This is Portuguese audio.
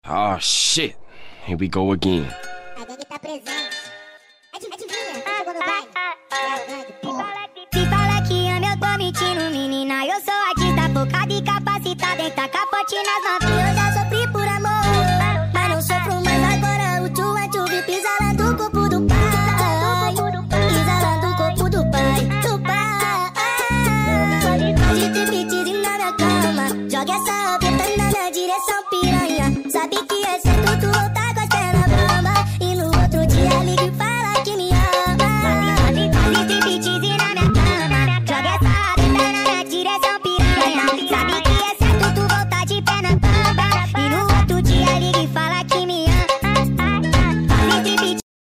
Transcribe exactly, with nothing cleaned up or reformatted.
Oh shit, here we go again. A gangue tá presente. Adivinha, quem chegou no baile? É a gangue, porra. Se fala que ama, eu tô mentindo, menina. Eu sou artista focada e capacitada em tacar forte nas novinhas.